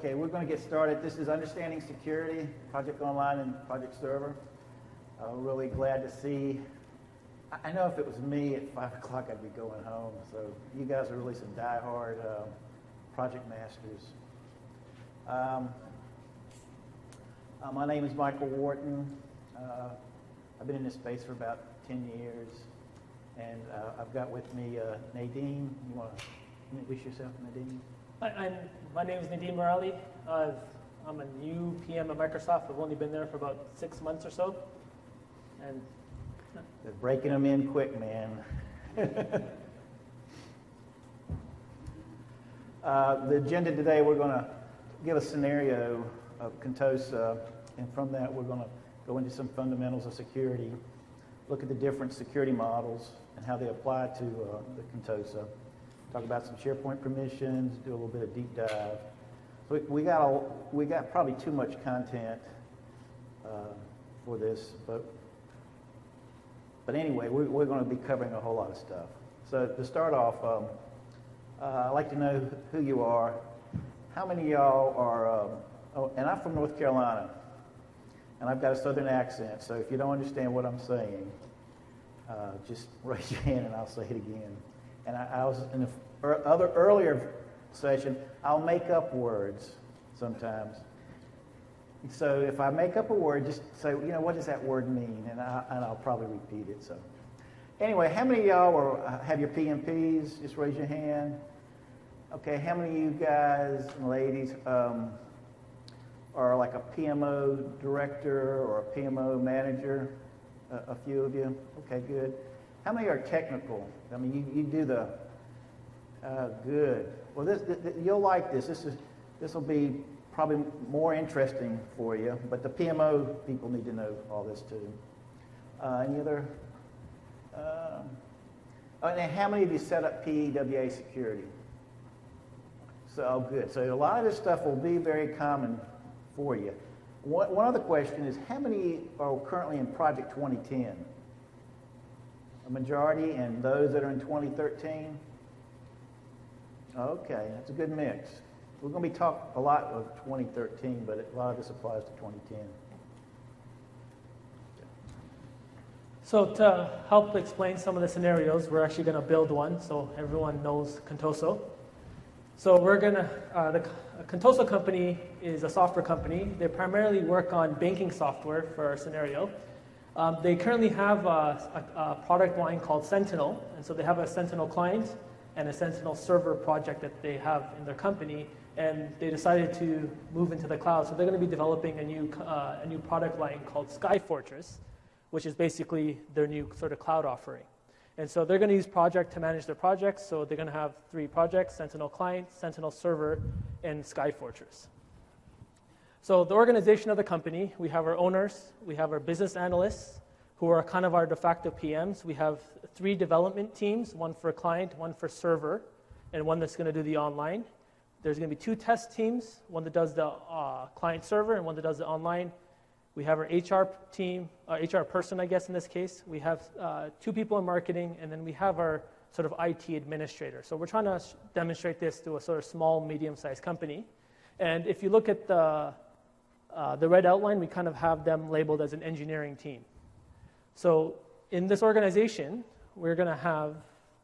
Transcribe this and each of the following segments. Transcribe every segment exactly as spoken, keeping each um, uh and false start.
Okay, we're going to get started. This is Understanding Security, Project Online and Project Server. Uh, really glad to see. I, I know if it was me at five o'clock, I'd be going home. So you guys are really some die-hard uh, project masters. Um, uh, my name is Michael Wharton. Uh, I've been in this space for about ten years. And uh, I've got with me uh, Nadine. You want to introduce yourself, Nadine? Hi, I'm, my name is Nadeem Morali. Uh, I'm a new P M at Microsoft. I've only been there for about six months or so. And they're breaking them in quick, man. uh, the agenda today, we're going to give a scenario of Contosa, and from that, we're going to go into some fundamentals of security, look at the different security models and how they apply to uh, the Contosa. Talk about some SharePoint permissions, do a little bit of deep dive. So we, we got a, we got probably too much content uh, for this, but but anyway, we're, we're going to be covering a whole lot of stuff. So to start off, um, uh, I'd like to know who you are. How many of y'all are? Um, oh, and I'm from North Carolina, and I've got a Southern accent. So if you don't understand what I'm saying, uh, just raise your hand and I'll say it again. And I, I was in the other earlier session, I'll make up words sometimes. So if I make up a word, just say, you know, what does that word mean? And, I, and I'll probably repeat it. So anyway, how many of y'all are, have your P M Ps? Just raise your hand. Okay, how many of you guys and ladies um, are like a P M O director or a P M O manager? A, a few of you? Okay, good. How many are technical? I mean, you, you do the, uh, good. Well, this, th th you'll like this. This is, this will be probably more interesting for you, but the P M O people need to know all this too. Uh, any other? Um, oh, and how many of you set up P E W A security? So, oh, good. So a lot of this stuff will be very common for you. One, one other question is, how many are currently in Project twenty ten? A majority, and those that are in twenty thirteen? Okay, that's a good mix. We're going to be talking a lot of twenty thirteen, but a lot of this applies to twenty ten. so to help explain some of the scenarios, we're actually going to build one so everyone knows Contoso. So we're going to, uh, the Contoso company is a software company. They primarily work on banking software for our scenario. Um, they currently have a, a, a product line called Sentinel, and so they have a Sentinel client and a Sentinel server project that they have in their company, and they decided to move into the cloud. So they're going to be developing a new, uh, a new product line called Skyfortress, which is basically their new sort of cloud offering. And so they're going to use Project to manage their projects. So they're going to have three projects: Sentinel client, Sentinel server, and Skyfortress. So the organization of the company, we have our owners, we have our business analysts, who are kind of our de facto P Ms. We have three development teams, one for client, one for server, and one that's going to do the online. There's going to be two test teams, one that does the uh, client server and one that does the online. We have our H R team, uh, H R person, I guess in this case. We have uh, two people in marketing, and then we have our sort of I T administrator. So we're trying to demonstrate this to a sort of small, medium-sized company. And if you look at the Uh, the red outline, we kind of have them labeled as an engineering team. So in this organization, we're going to have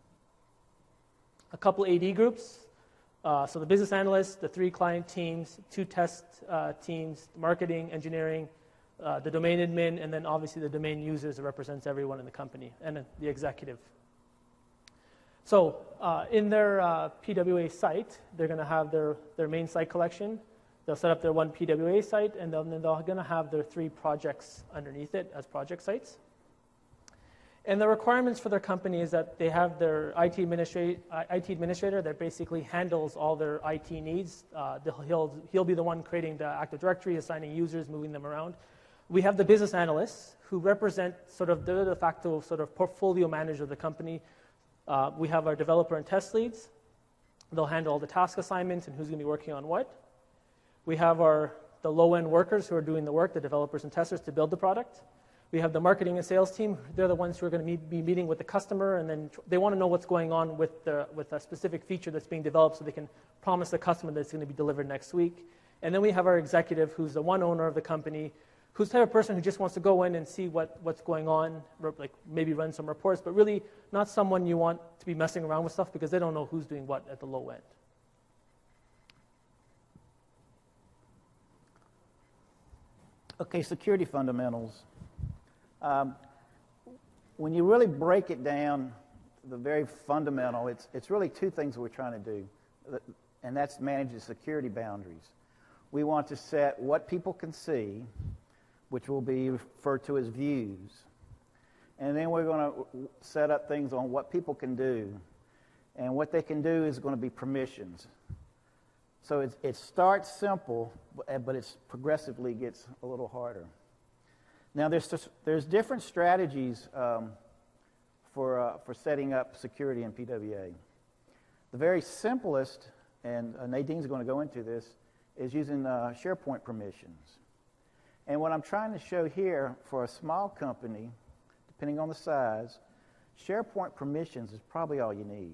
a couple A D groups. Uh, so the business analysts, the three client teams, two test uh, teams, marketing, engineering, uh, the domain admin, and then obviously the domain users that represents everyone in the company, and then the executive. So uh, in their uh, P W A site, they're going to have their, their main site collection. They'll set up their one P W A site, and then they're going to have their three projects underneath it as project sites. And the requirements for their company is that they have their I T, administra I T administrator that basically handles all their I T needs. Uh, he'll, he'll be the one creating the Active Directory, assigning users, moving them around. We have the business analysts who represent sort of the de facto sort of portfolio manager of the company. Uh, we have our developer and test leads. They'll handle all the task assignments and who's going to be working on what. We have our, the low-end workers who are doing the work, the developers and testers, to build the product. We have the marketing and sales team. They're the ones who are going to meet, be meeting with the customer, and then they want to know what's going on with, the, with a specific feature that's being developed so they can promise the customer that it's going to be delivered next week. And then we have our executive, who's the one owner of the company, who's the type of person who just wants to go in and see what, what's going on, like maybe run some reports, but really not someone you want to be messing around with stuff because they don't know who's doing what at the low end. Okay, security fundamentals. Um, when you really break it down, the very fundamental, it's, it's really two things we're trying to do, and that's manage the security boundaries. We want to set what people can see, which will be referred to as views, and then we're going to set up things on what people can do, and what they can do is going to be permissions. So it, it starts simple, but it progressively gets a little harder. Now, there's, just, there's different strategies um, for, uh, for setting up security in P W A. The very simplest, and uh, Nadine's going to go into this, is using uh, SharePoint permissions. And what I'm trying to show here, for a small company, depending on the size, SharePoint permissions is probably all you need.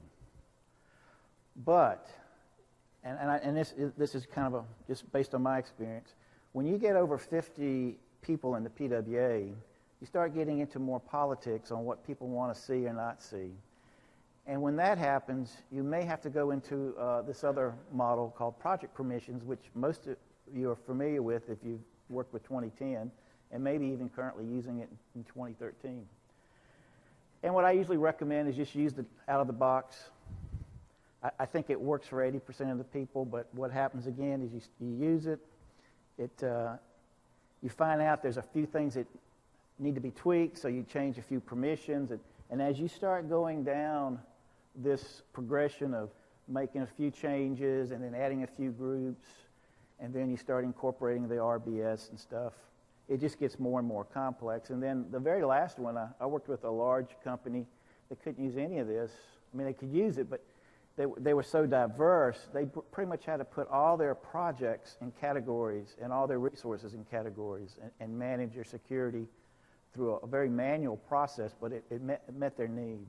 But And, and, I, and this, is, this is kind of a, just based on my experience, when you get over fifty people in the P W A, you start getting into more politics on what people want to see or not see. And when that happens, you may have to go into uh, this other model called project permissions, which most of you are familiar with if you've worked with twenty ten, and maybe even currently using it in twenty thirteen. And what I usually recommend is just use the out of the box. I think it works for eighty percent of the people, but what happens again is you, you use it, it uh, you find out there's a few things that need to be tweaked, so you change a few permissions, and, and as you start going down this progression of making a few changes and then adding a few groups, and then you start incorporating the R B S and stuff, it just gets more and more complex. And then the very last one, I, I worked with a large company that couldn't use any of this. I mean, they could use it, but They, they were so diverse, they pretty much had to put all their projects in categories and all their resources in categories and, and manage their security through a, a very manual process, but it, it, met, it met their needs.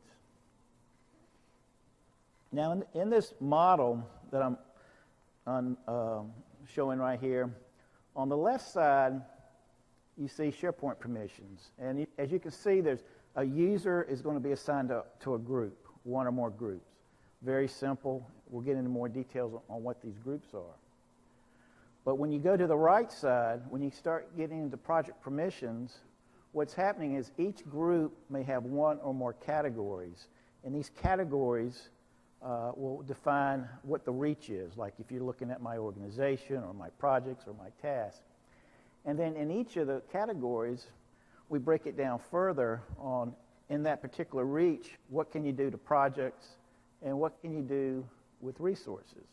Now, in, in this model that I'm on, um, showing right here, on the left side, you see SharePoint permissions. And you, as you can see, there's a user is going to be assigned to, to a group, one or more groups. Very simple. We'll get into more details on what these groups are. But when you go to the right side, when you start getting into project permissions, what's happening is each group may have one or more categories. And these categories uh, will define what the reach is, like if you're looking at my organization or my projects or my tasks. And then in each of the categories, we break it down further on, in that particular reach, what can you do to projects, and what can you do with resources?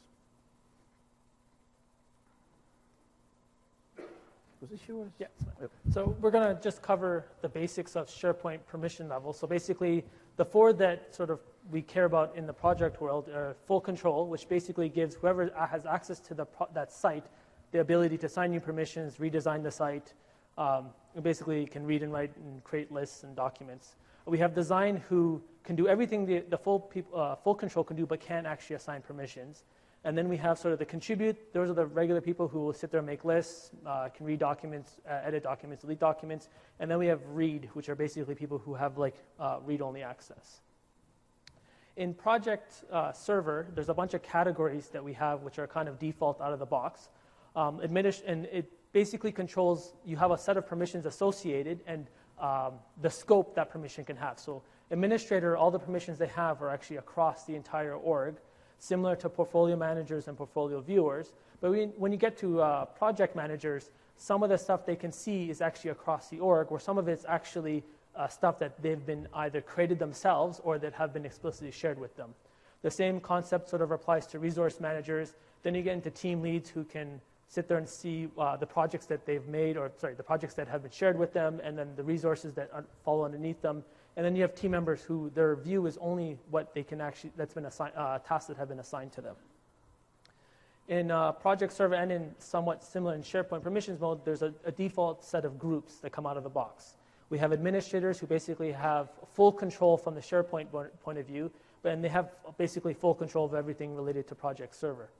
Was this yours? Yeah. So we're going to just cover the basics of SharePoint permission level. So basically, the four that sort of we care about in the project world are full control, which basically gives whoever has access to the pro that site the ability to assign new permissions, redesign the site, um, and basically can read and write and create lists and documents. We have design, who can do everything the, the full, people, uh, full control can do, but can't actually assign permissions. And then we have sort of the contribute. Those are the regular people who will sit there and make lists, uh, can read documents, uh, edit documents, delete documents. And then we have read, which are basically people who have like uh, read-only access. In Project uh, Server, there's a bunch of categories that we have, which are kind of default out of the box. Um, administ and it basically controls, you have a set of permissions associated, and Um, the scope that permission can have. So administrator, all the permissions they have are actually across the entire org, similar to portfolio managers and portfolio viewers. But we, when you get to uh, project managers, some of the stuff they can see is actually across the org, where some of it's actually uh, stuff that they've been either created themselves or that have been explicitly shared with them. The same concept sort of applies to resource managers. Then you get into team leads who can sit there and see uh, the projects that they've made, or sorry, the projects that have been shared with them, and then the resources that are, fall underneath them. And then you have team members who their view is only what they can actually, that's been assigned, uh, tasks that have been assigned to them. In uh, Project Server and in somewhat similar in SharePoint permissions mode, there's a, a default set of groups that come out of the box. We have administrators who basically have full control from the SharePoint point of view, and they have basically full control of everything related to Project Server.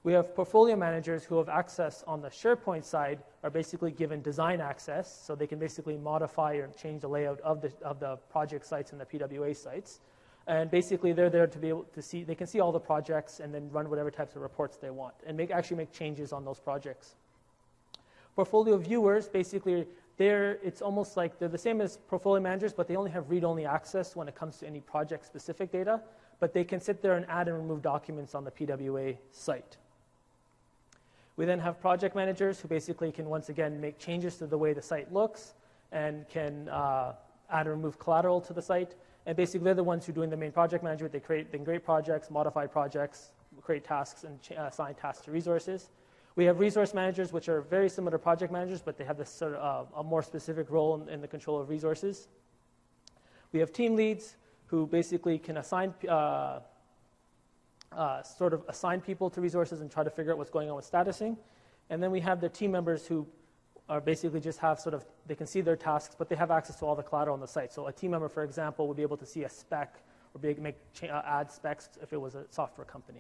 We have portfolio managers who have access on the SharePoint side, are basically given design access, so they can basically modify or change the layout of the, of the project sites and the P W A sites. And basically they're there to be able to see, they can see all the projects and then run whatever types of reports they want and make, actually make changes on those projects. Portfolio viewers, basically they're, it's almost like they're the same as portfolio managers, but they only have read-only access when it comes to any project-specific data, but they can sit there and add and remove documents on the P W A site. We then have project managers who basically can once again make changes to the way the site looks and can uh, add or remove collateral to the site. And basically they're the ones who are doing the main project management. They create, they create projects, modify projects, create tasks, and ch- uh, assign tasks to resources. We have resource managers, which are very similar to project managers, but they have this sort of uh, a more specific role in, in the control of resources. We have team leads who basically can assign uh, Uh, sort of assign people to resources and try to figure out what's going on with statusing. And then we have the team members who are basically just have sort of, they can see their tasks, but they have access to all the collateral on the site. So a team member, for example, would be able to see a spec or be, make cha- uh, add specs if it was a software company.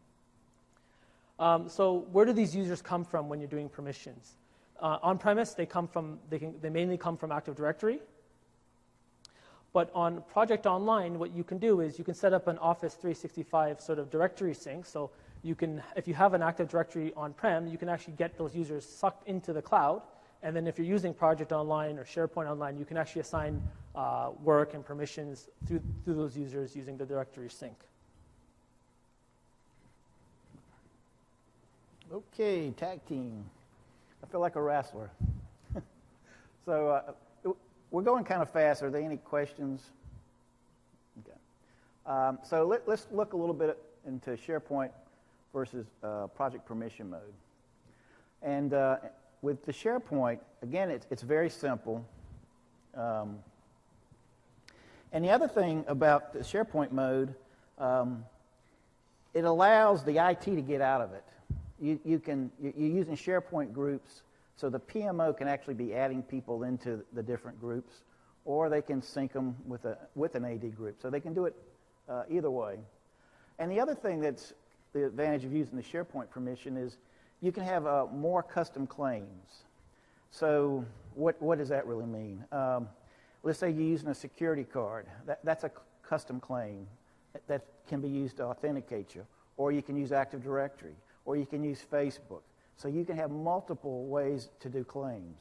Um, so where do these users come from when you're doing permissions? Uh, on-premise, they come from, they, can, they mainly come from Active Directory. But on Project Online, what you can do is you can set up an Office three sixty-five sort of directory sync. So you can, if you have an Active Directory on-prem, you can actually get those users sucked into the cloud. And then if you're using Project Online or SharePoint Online, you can actually assign uh, work and permissions through, through those users using the directory sync. Okay, tag team. I feel like a wrestler. So uh, we're going kind of fast. Are there any questions? Okay. Um, so let, let's look a little bit into SharePoint versus uh, project permission mode. And uh, with the SharePoint, again, it's, it's very simple. Um, and the other thing about the SharePoint mode, um, it allows the I T to get out of it. You, you can, you're using SharePoint groups, so the P M O can actually be adding people into the different groups, or they can sync them with, a, with an A D group. So they can do it uh, either way. And the other thing that's the advantage of using the SharePoint permission is you can have uh, more custom claims. So what, what does that really mean? Um, let's say you're using a security card. That, that's a c- custom claim that, that can be used to authenticate you. Or you can use Active Directory. Or you can use Facebook. So you can have multiple ways to do claims.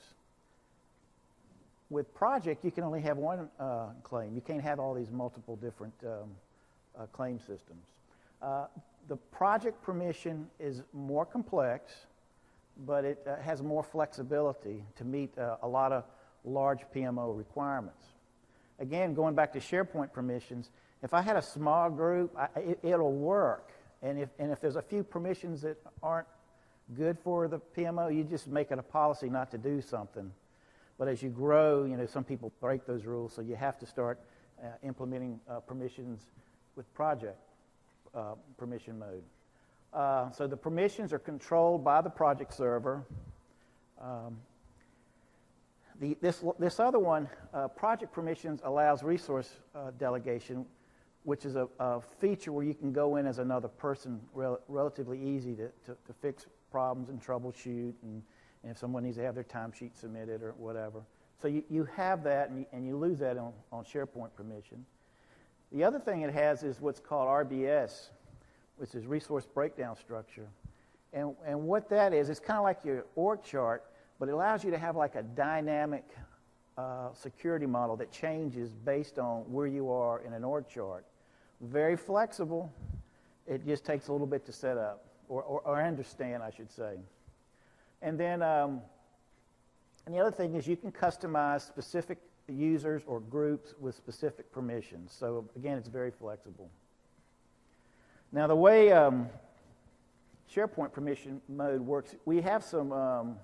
With Project, you can only have one uh, claim. You can't have all these multiple different um, uh, claim systems. Uh, the project permission is more complex, but it uh, has more flexibility to meet uh, a lot of large P M O requirements. Again, going back to SharePoint permissions, if I had a small group, I, it, it'll work. And if, and if there's a few permissions that aren't good for the P M O, you just make it a policy not to do something. But as you grow, you know, some people break those rules, so you have to start uh, implementing uh, permissions with project uh, permission mode. Uh, so the permissions are controlled by the project server. Um, the, this, this other one, uh, project permissions, allows resource uh, delegation, which is a, a feature where you can go in as another person, rel- relatively easy to, to, to fix problems and troubleshoot, and, and if someone needs to have their timesheet submitted or whatever. So you, you have that, and you, and you lose that on, on SharePoint permission. The other thing it has is what's called R B S, which is Resource Breakdown Structure. And, and what that is, it's kind of like your org chart, but it allows you to have like a dynamic uh, security model that changes based on where you are in an org chart. Very flexible. It just takes a little bit to set up, or, or, or understand, I should say. And then um, and the other thing is you can customize specific users or groups with specific permissions. So again, it's very flexible. Now the way um, SharePoint permission mode works, we have some um,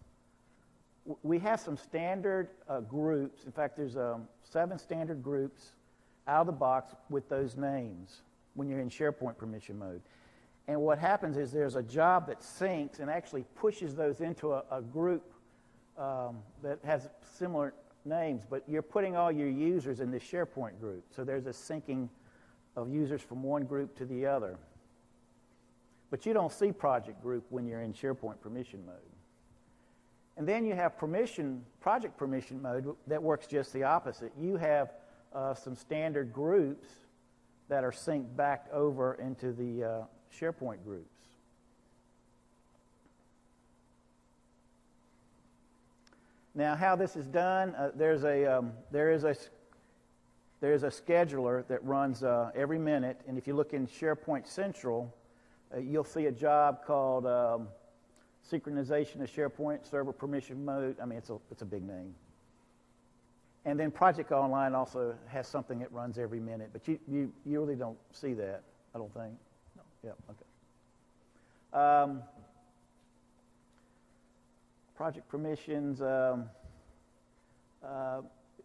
we have some standard uh, groups. In fact, there's um, seven standard groups out of the box with those names when you're in SharePoint permission mode. And what happens is there's a job that syncs and actually pushes those into a, a group um, that has similar names, but you're putting all your users in this SharePoint group. So there's a syncing of users from one group to the other. but you don't see project group when you're in SharePoint permission mode. And then you have permission, project permission mode that works just the opposite. You have uh, some standard groups that are synced back over into the uh, SharePoint groups. Now, how this is done, uh, there's a um, there is a there is a scheduler that runs uh, every minute, and if you look in SharePoint Central, uh, you'll see a job called um, synchronization of SharePoint server permission mode. I mean, it's a it's a big name. And then Project Online also has something that runs every minute, but you you, you really don't see that, I don't think. No. Yep. Okay. Um, Project permissions, um, uh,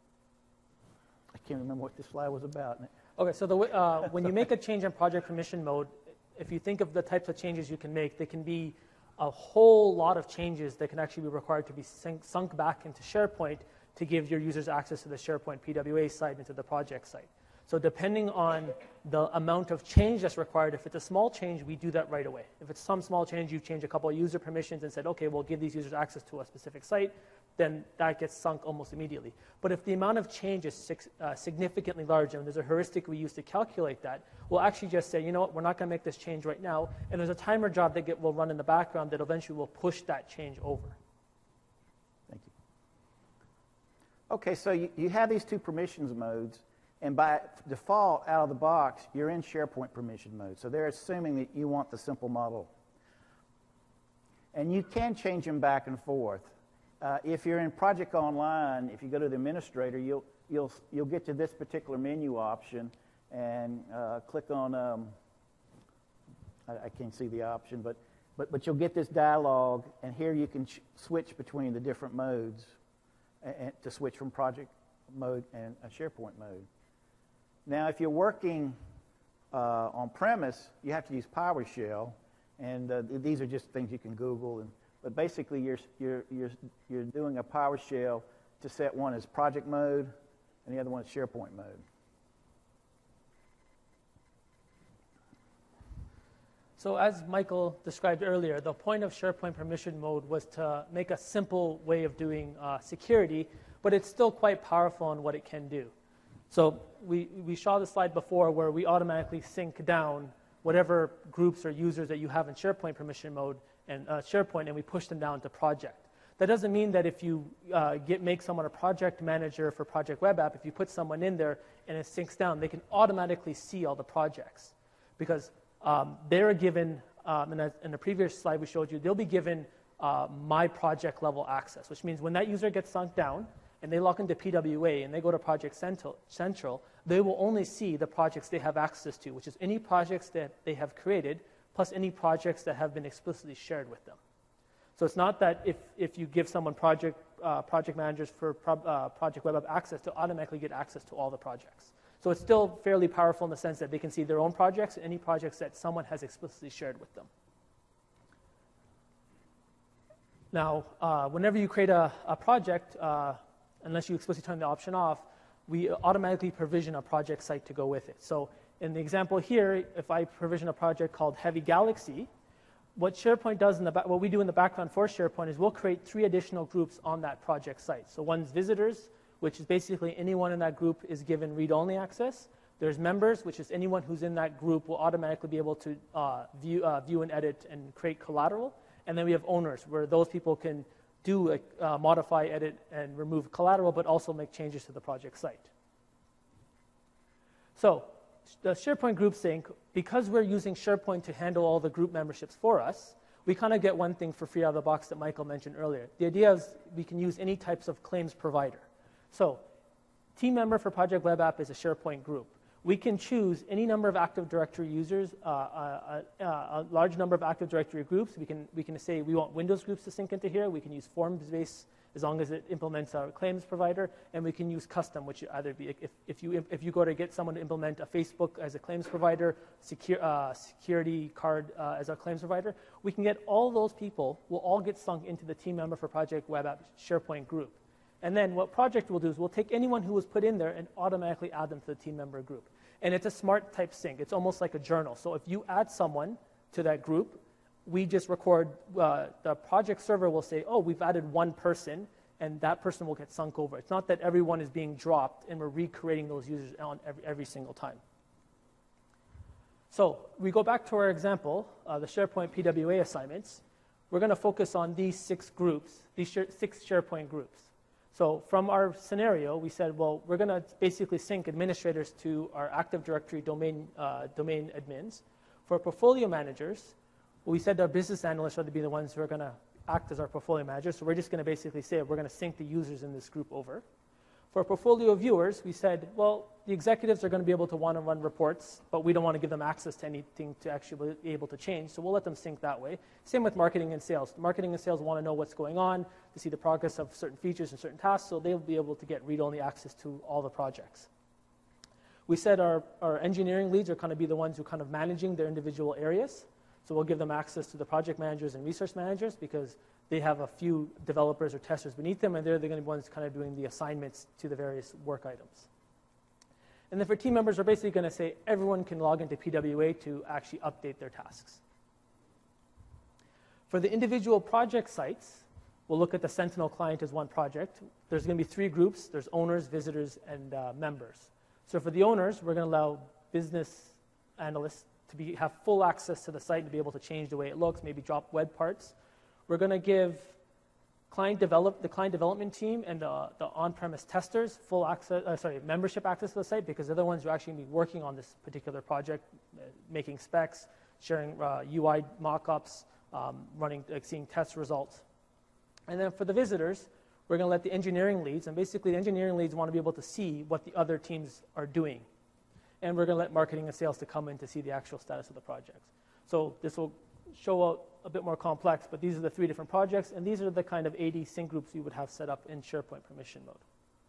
I can't remember what this slide was about. Okay, so the, uh, when you make a change in project permission mode, if you think of the types of changes you can make, they can be a whole lot of changes that can actually be required to be sunk, sunk back into SharePoint to give your users access to the SharePoint P W A site and to the project site. So depending on the amount of change that's required, if it's a small change, we do that right away. If it's some small change, you've changed a couple of user permissions and said, okay, we'll give these users access to a specific site, then that gets sunk almost immediately. But if the amount of change is uh, significantly larger, and there's a heuristic we use to calculate that, we'll actually just say, you know what, we're not going to make this change right now, and there's a timer job that get, will run in the background that eventually will push that change over. Thank you. Okay, so you, you have these two permissions modes. And by default, out of the box, you're in SharePoint permission mode. So they're assuming that you want the simple model. And you can change them back and forth. Uh, if you're in Project Online, if you go to the administrator, you'll, you'll, you'll get to this particular menu option and uh, click on, um, I, I can't see the option, but, but, but you'll get this dialog, and here you can switch between the different modes and, and to switch from Project mode and a SharePoint mode. Now, if you're working uh, on premise, you have to use PowerShell, and uh, these are just things you can Google. And, but basically, you're, you're, you're, you're doing a PowerShell to set one as project mode, and the other one is SharePoint mode. So as Michael described earlier, the point of SharePoint permission mode was to make a simple way of doing uh, security, but it's still quite powerful in what it can do. So we, we saw the slide before where we automatically sync down whatever groups or users that you have in SharePoint permission mode and uh, SharePoint, and we push them down to project. That doesn't mean that if you uh, get make someone a project manager for Project Web App, if you put someone in there and it syncs down, they can automatically see all the projects. Because um, they're given, um, and as in the previous slide we showed you, they'll be given uh, my project level access, which means when that user gets sunk down, and they log into P W A and they go to Project Central, Central, they will only see the projects they have access to, which is any projects that they have created, plus any projects that have been explicitly shared with them. So it's not that if, if you give someone project, uh, project managers for pro, uh, Project Web App access to automatically get access to all the projects. So it's still fairly powerful in the sense that they can see their own projects and any projects that someone has explicitly shared with them. Now, uh, whenever you create a, a project, uh, unless you explicitly turn the option off, we automatically provision a project site to go with it. So in the example here, if I provision a project called Heavy Galaxy, what SharePoint does in the what we do in the background for SharePoint is we'll create three additional groups on that project site. So one's visitors, which is basically anyone in that group is given read-only access. There's members, which is anyone who's in that group will automatically be able to uh, view, uh, view and edit and create collateral. And then we have owners, where those people can do a, uh, modify, edit, and remove collateral, but also make changes to the project site. So the SharePoint group sync, because we're using SharePoint to handle all the group memberships for us, we kind of get one thing for free out of the box that Michael mentioned earlier. The idea is we can use any types of claims provider. So team member for Project Web App is a SharePoint group. We can choose any number of Active Directory users, uh, uh, uh, a large number of Active Directory groups. We can, we can say we want Windows groups to sync into here. We can use Forms-based as long as it implements our claims provider. And we can use custom, which either be, if, if, you, if you go to get someone to implement a Facebook as a claims provider, secure, uh, security card uh, as a claims provider, we can get all those people, will all get sunk into the team member for Project Web App SharePoint group. And then what Project will do is we'll take anyone who was put in there and automatically add them to the team member group. And it's a smart type sync. It's almost like a journal. So if you add someone to that group, we just record, uh, the project server will say, oh, we've added one person, and that person will get sunk over. It's not that everyone is being dropped and we're recreating those users on every, every single time. So we go back to our example, uh, the SharePoint P W A assignments. We're going to focus on these six groups, these share, six SharePoint groups. So from our scenario, we said, well, we're going to basically sync administrators to our Active Directory domain, uh, domain admins. For portfolio managers, we said our business analysts are to be the ones who are going to act as our portfolio managers. So we're just going to basically say we're going to sync the users in this group over. For portfolio viewers, we said, well, the executives are going to be able to want to run reports, but we don't want to give them access to anything to actually be able to change. So we'll let them sync that way. Same with marketing and sales. Marketing and sales want to know what's going on, to see the progress of certain features and certain tasks, so they'll be able to get read-only access to all the projects. We said our, our engineering leads are going to be the ones who are kind of managing their individual areas. So we'll give them access to the project managers and resource managers because they have a few developers or testers beneath them, and they're, they're going to be the ones kind of doing the assignments to the various work items. And then for team members, we're basically going to say everyone can log into P W A to actually update their tasks. For the individual project sites, we'll look at the Sentinel client as one project. There's going to be three groups. There's owners, visitors, and uh, members. So for the owners, we're going to allow business analysts to be, have full access to the site and to be able to change the way it looks, maybe drop web parts. We're going to give client develop, the client development team and the, the on-premise testers full access, uh, sorry, membership access to the site because they're the ones who are actually going to be working on this particular project, uh, making specs, sharing uh, U I mock-ups, um, running, like, seeing test results. And then for the visitors, we're going to let the engineering leads, and basically the engineering leads want to be able to see what the other teams are doing. And we're going to let marketing and sales to come in to see the actual status of the projects. So this will show out a bit more complex, but these are the three different projects, and these are the kind of eighty sync groups you would have set up in SharePoint permission mode.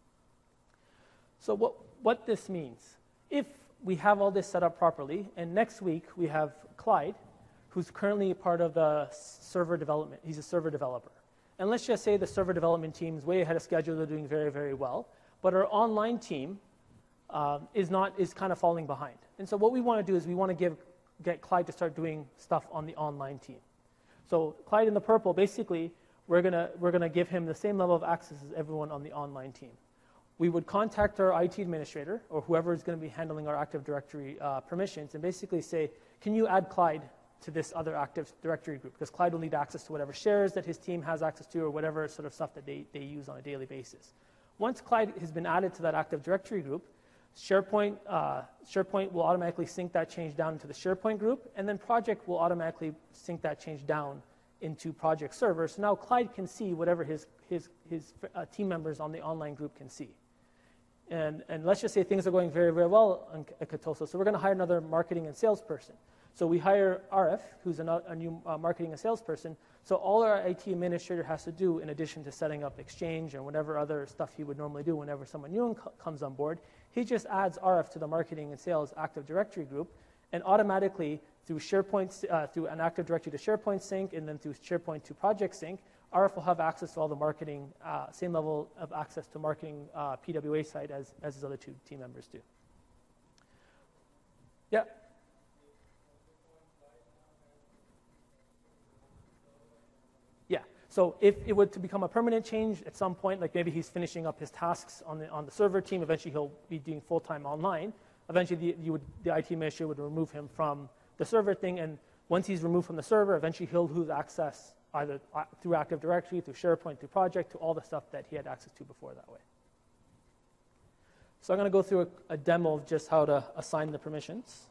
So what, what this means, if we have all this set up properly, and next week we have Clyde, who's currently part of the server development. He's a server developer. And let's just say the server development team is way ahead of schedule, they're doing very, very well, but our online team um, is not, is kind of falling behind. And so what we want to do is we want to give, get Clyde to start doing stuff on the online team. So Clyde in the purple, basically, we're going to we're gonna give him the same level of access as everyone on the online team. We would contact our I T administrator, or whoever is going to be handling our Active Directory uh, permissions, and basically say, can you add Clyde to this other Active Directory group? Because Clyde will need access to whatever shares that his team has access to, or whatever sort of stuff that they, they use on a daily basis. Once Clyde has been added to that Active Directory group, SharePoint, uh, SharePoint will automatically sync that change down into the SharePoint group, and then Project will automatically sync that change down into Project Server. So now Clyde can see whatever his, his, his uh, team members on the online group can see. And, and let's just say things are going very, very well at Contoso. So we're going to hire another marketing and salesperson. So we hire R F, who's a, a new uh, marketing and salesperson. So all our I T administrator has to do, in addition to setting up Exchange and whatever other stuff he would normally do whenever someone new comes on board, he just adds R F to the marketing and sales Active Directory group, and automatically through SharePoint, uh, through an Active Directory to SharePoint sync, and then through SharePoint to Project sync, R F will have access to all the marketing, uh, same level of access to marketing uh, P W A site as, as his other two team members do. Yeah. Yeah. So if it were to become a permanent change at some point, like maybe he's finishing up his tasks on the on the server team, eventually he'll be doing full-time online. Eventually, the, you would, the I T administrator would remove him from the server thing, and once he's removed from the server, eventually he'll lose access either through Active Directory, through SharePoint, through Project, to all the stuff that he had access to before that way. So I'm going to go through a, a demo of just how to assign the permissions.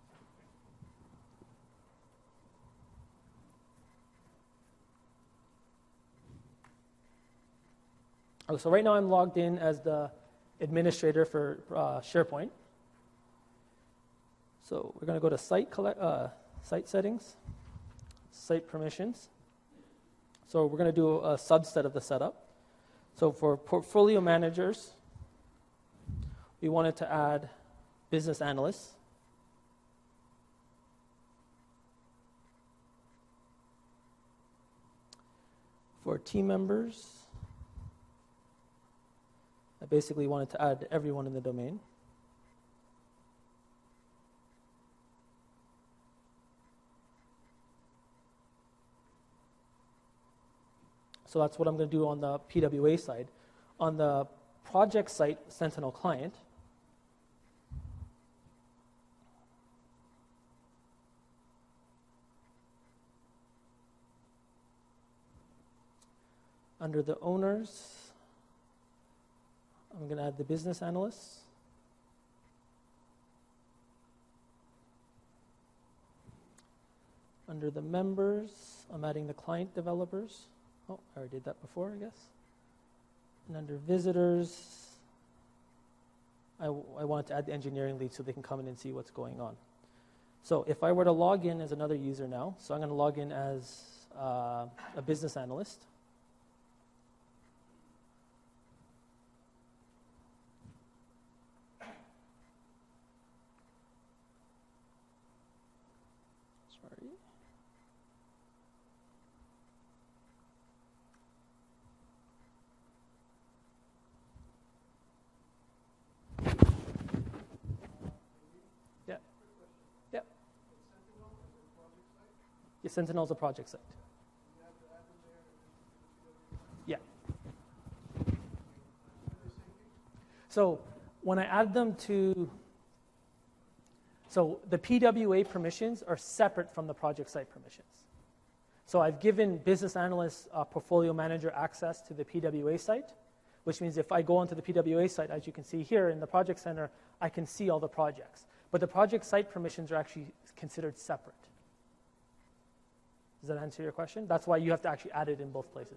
Oh, so right now I'm logged in as the administrator for uh, SharePoint. So we're going to go to site, collect, uh, site settings, site permissions. So we're going to do a subset of the setup. So for portfolio managers, we wanted to add business analysts. For team members, I basically wanted to add everyone in the domain. So that's what I'm going to do on the P W A side. On the project site, Sentinel client, under the owners, I'm going to add the business analysts. Under the members, I'm adding the client developers. Oh, I already did that before, I guess. And under visitors, I, w- I wanted to add the engineering lead so they can come in and see what's going on. So if I were to log in as another user now, so I'm going to log in as uh, a business analyst. Sorry. Yeah. Yeah. Yeah, Sentinel's a project site. Yeah. So when I add them to, so the P W A permissions are separate from the project site permissions. So I've given business analysts, uh, portfolio manager access to the P W A site, which means if I go onto the P W A site, as you can see here in the project center, I can see all the projects. But the project site permissions are actually considered separate. Does that answer your question? That's why you have to actually add it in both places.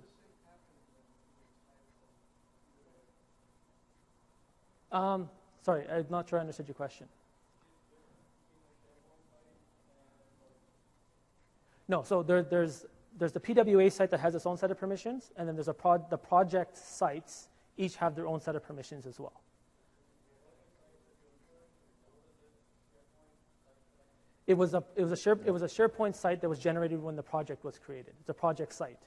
Um, sorry, I'm not sure I understood your question. No, so there, there's, there's the P W A site that has its own set of permissions, and then there's a prod, the project sites each have their own set of permissions as well. It was a it was a Share, it was a SharePoint site that was generated when the project was created. It's a project site.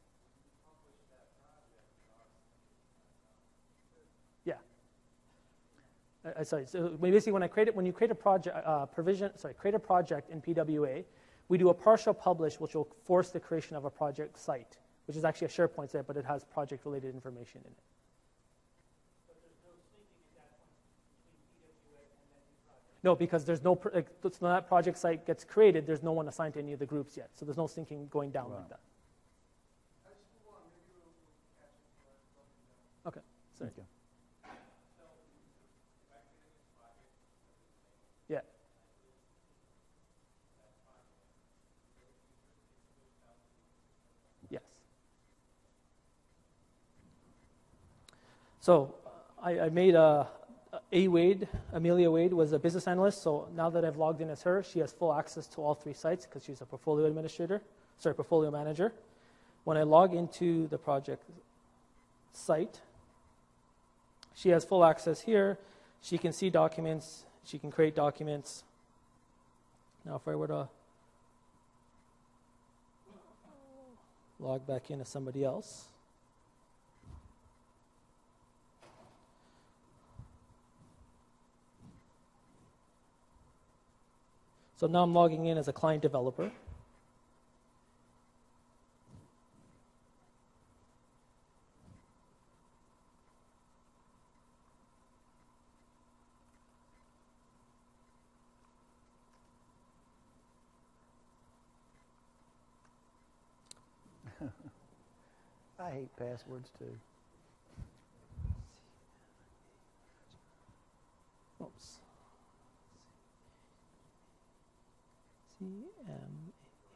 Yeah. Uh, sorry. So basically, when I create it, when you create a project uh, provision, sorry, create a project in P W A, we do a partial publish, which will force the creation of a project site, which is actually a SharePoint site, but it has project-related information in it. No, because there's no, like, so when that project site gets created, there's no one assigned to any of the groups yet. So there's no syncing going down Right. like that. Okay, sorry. Okay. Yeah. Yes. So I, I made a, A Wade, Amelia Wade was a business analyst. So now that I've logged in as her, she has full access to all three sites because she's a portfolio administrator, sorry, portfolio manager. When I log into the project site, she has full access here. She can see documents. She can create documents. Now, if I were to log back in as somebody else, so now I'm logging in as a client developer. I hate passwords too. Oops. C M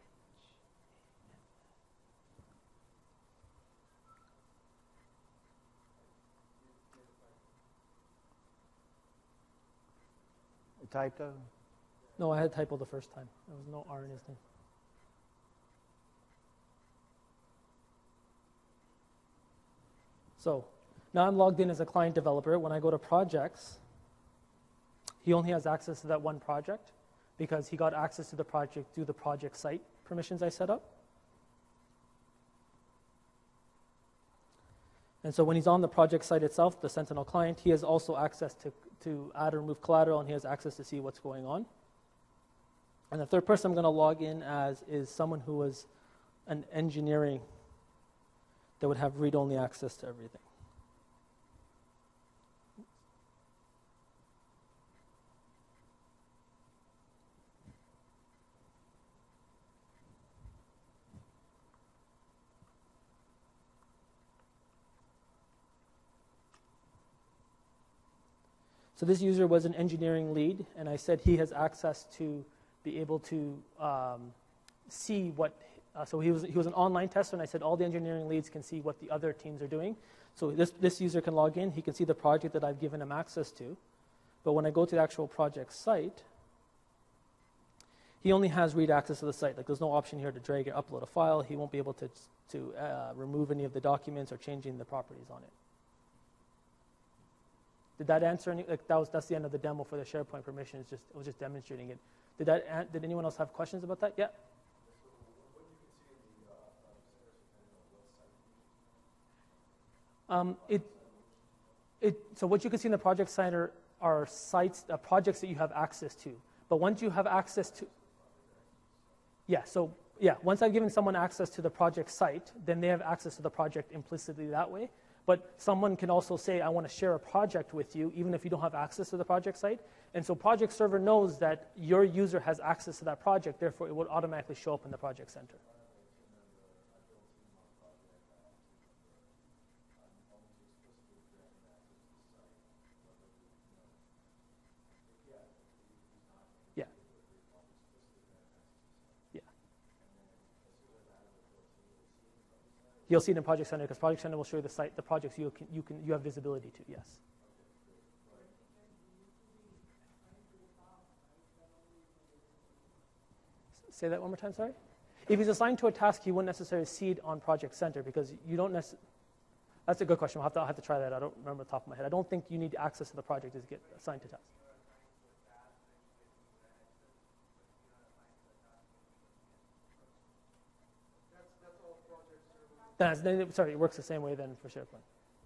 A typo? No, I had typo the first time. There was no R in his name. So now I'm logged in as a client developer. When I go to projects, he only has access to that one project because he got access to the project through the project site permissions I set up. And so when he's on the project site itself, the Sentinel client, he has also access to, to add or remove collateral, and he has access to see what's going on. And the third person I'm going to log in as is someone who was an engineering that would have read-only access to everything. So this user was an engineering lead, and I said he has access to be able to um, see what, uh, so he was, he was an online tester, and I said all the engineering leads can see what the other teams are doing. So this, this user can log in, he can see the project that I've given him access to. But when I go to the actual project site, he only has read access to the site. Like, there's no option here to drag or upload a file. He won't be able to, to uh, remove any of the documents or changing the properties on it. Did that answer any? Like that was that's the end of the demo for the SharePoint permissions. Just it was just demonstrating it. Did that? Did anyone else have questions about that? Yeah. Um, it it so what you can see in the project center are sites, uh, projects that you have access to. But once you have access to, yeah. So yeah, once I've given someone access to the project site, then they have access to the project implicitly that way. But someone can also say, I want to share a project with you, even if you don't have access to the project site. And so project server knows that your user has access to that project, therefore it would automatically show up in the project center. Yeah. Yeah. You'll see it in Project Center, because Project Center will show you the site, the projects you can, you can, you have visibility to. Yes. Say that one more time. Sorry. If he's assigned to a task, he wouldn't necessarily see it on Project Center, because you don't necessarily. That's a good question. I'll have to, I'll have to try that. I don't remember the top of my head. I don't think you need access to the project to get assigned to tasks. That's, then, sorry, it works the same way then for SharePoint.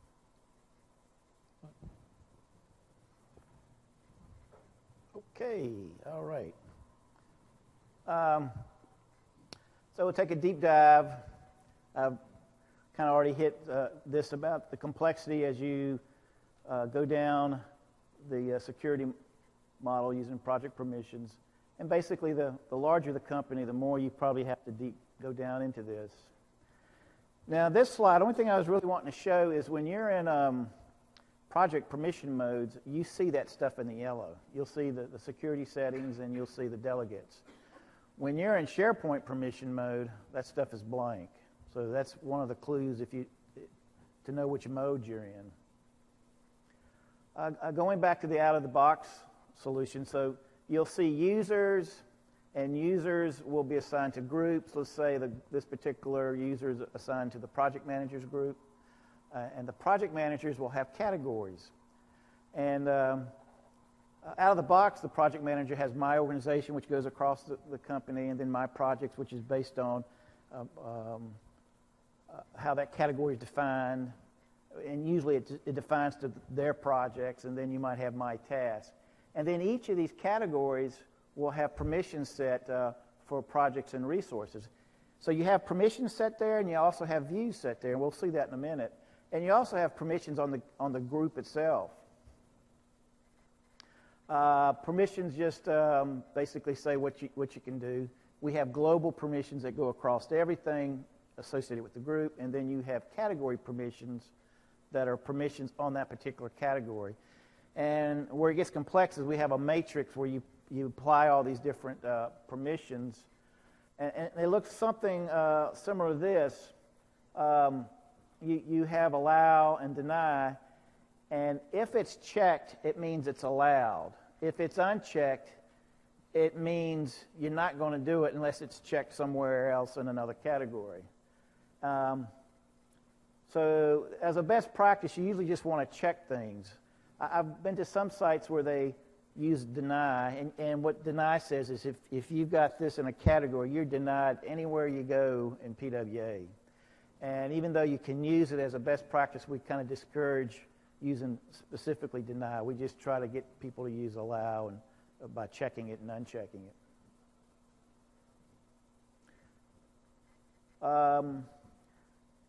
Okay, all right. Um, so we'll take a deep dive. I've kind of already hit uh, this about the complexity as you uh, go down the uh, security model using project permissions. And basically, the, the larger the company, the more you probably have to deep go down into this. Now, this slide, the only thing I was really wanting to show is when you're in um, project permission modes, you see that stuff in the yellow. You'll see the, the security settings, and you'll see the delegates. When you're in SharePoint permission mode, that stuff is blank. So that's one of the clues if you to know which mode you're in. Uh, uh, going back to the out-of-the-box solution, so you'll see users, and users will be assigned to groups. Let's say the, this particular user is assigned to the project managers group. Uh, and the project managers will have categories. And um, out of the box, the project manager has my organization, which goes across the, the company, and then my projects, which is based on uh, um, uh, how that category is defined. And usually it, it defines to their projects, and then you might have my tasks. And then each of these categories will have permissions set uh, for projects and resources. So you have permissions set there, and you also have views set there, and we'll see that in a minute. And you also have permissions on the, on the group itself. Uh, permissions just um, basically say what you, what you can do. We have global permissions that go across to everything associated with the group, and then you have category permissions that are permissions on that particular category. And where it gets complex is we have a matrix where you, you apply all these different uh, permissions, and, and it looks something uh, similar to this. Um, You, you have allow and deny, and if it's checked, it means it's allowed. If it's unchecked, it means you're not going to do it unless it's checked somewhere else in another category. Um, so as a best practice, you usually just want to check things. I, I've been to some sites where they use deny, and, and what deny says is if, if you've got this in a category, you're denied anywhere you go in P W A. And even though you can use it as a best practice, we kind of discourage using specifically deny. We just try to get people to use allow and uh, by checking it and unchecking it. Um,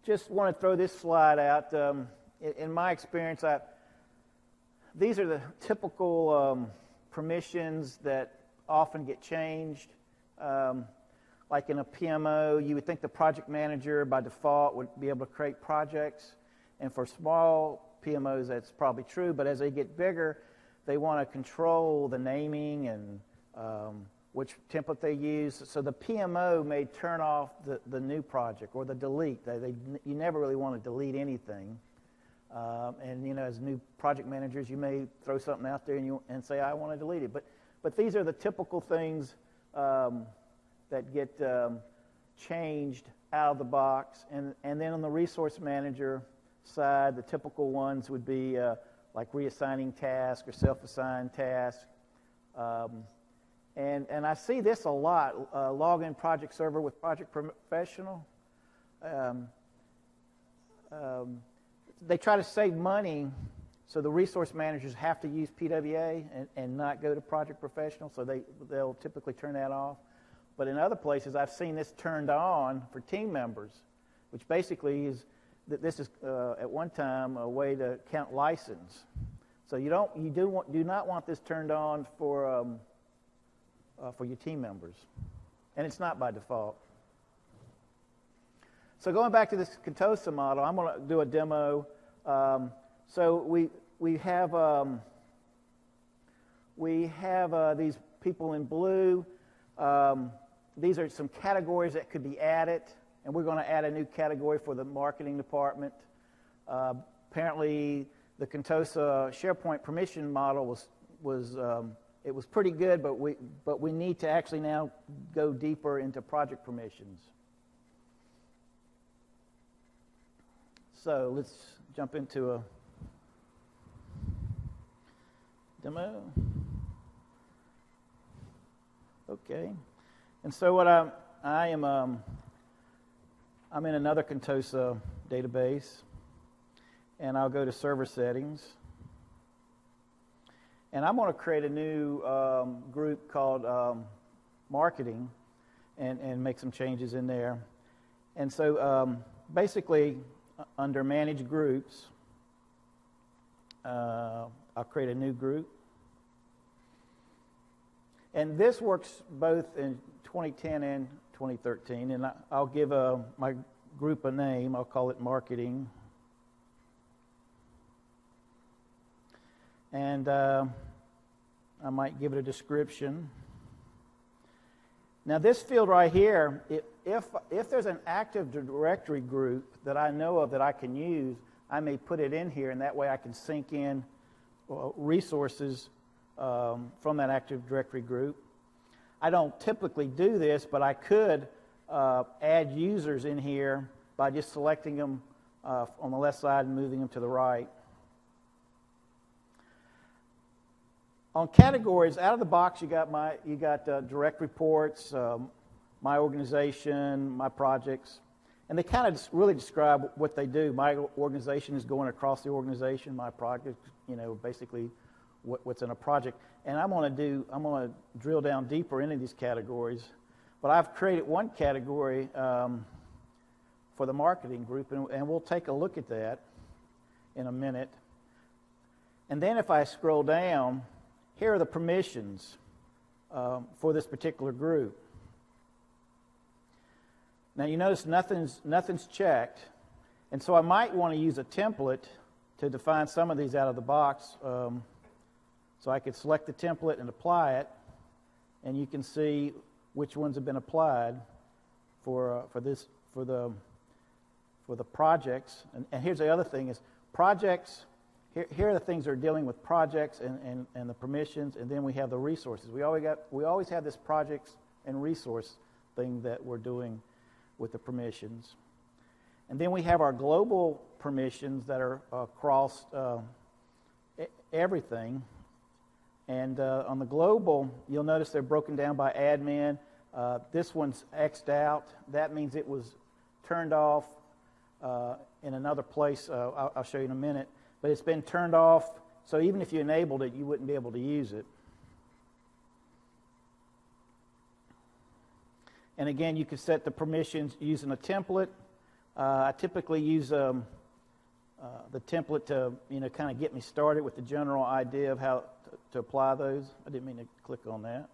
just want to throw this slide out. Um, in, in my experience, I, these are the typical um, permissions that often get changed. Um, like in a P M O, you would think the project manager by default would be able to create projects. And for small P M Os, that's probably true. But as they get bigger, they want to control the naming and um, which template they use. So the P M O may turn off the, the new project or the delete. They, they, you never really want to delete anything. Um, and, you know, as new project managers, you may throw something out there and, you, and say, I want to delete it. But, but these are the typical things um, that get um, changed out of the box. And, and then on the resource manager side, the typical ones would be uh, like reassigning tasks or self-assigned tasks. Um, and, and I see this a lot, uh, login project server with project professional. Um, um, they try to save money, so the resource managers have to use P W A and, and not go to project professional, so they, they'll typically turn that off. But in other places, I've seen this turned on for team members, which basically is that this is uh, at one time a way to count license. So you don't, you do want, do not want this turned on for um, uh, for your team members, and it's not by default. So going back to this Contosa model, I'm going to do a demo. Um, so we we have um, we have uh, these people in blue. Um, these are some categories that could be added, and we're going to add a new category for the marketing department. Uh, apparently, the Contosa SharePoint permission model was was um, it was pretty good, but we but we need to actually now go deeper into project permissions. So let's jump into a demo. Okay, and so what I I am um, I'm in another Contosa database, and I'll go to server settings, and I'm going to create a new um, group called um, marketing, and and make some changes in there, and so um, basically under manage groups, uh, I'll create a new group. And this works both in twenty ten and twenty thirteen, and I, I'll give a, my group a name. I'll call it marketing. And uh, I might give it a description. Now this field right here, if, if, if there's an Active Directory group that I know of that I can use, I may put it in here, and that way I can sync in well, resources Um, from that Active Directory group. I don't typically do this, but I could uh, add users in here by just selecting them uh, on the left side and moving them to the right. On categories, out of the box, you got my you got uh, direct reports, um, my organization, my projects, and they kind of really describe what they do. My organization is going across the organization. My project, you know, basically what's in a project, and I'm going to do. I'm going to drill down deeper into these categories. But I've created one category um, for the marketing group, and, and we'll take a look at that in a minute. And then if I scroll down, here are the permissions um, for this particular group. Now you notice nothing's nothing's checked, and so I might want to use a template to define some of these out of the box. Um, So I could select the template and apply it, and you can see which ones have been applied for uh, for this for the for the projects. And, and here's the other thing: is projects. Here, here are the things that are dealing with projects and, and, and the permissions, and then we have the resources. We always got we always have this projects and resource thing that we're doing with the permissions, and then we have our global permissions that are across uh, everything. And uh, on the global, you'll notice they're broken down by admin. Uh, this one's X'd out. That means it was turned off uh, in another place. Uh, I'll, I'll show you in a minute. But it's been turned off, so even if you enabled it, you wouldn't be able to use it. And again, you can set the permissions using a template, Uh, I typically use um, uh, the template to, you know, kind of get me started with the general idea of how to, to apply those. I didn't mean to click on that.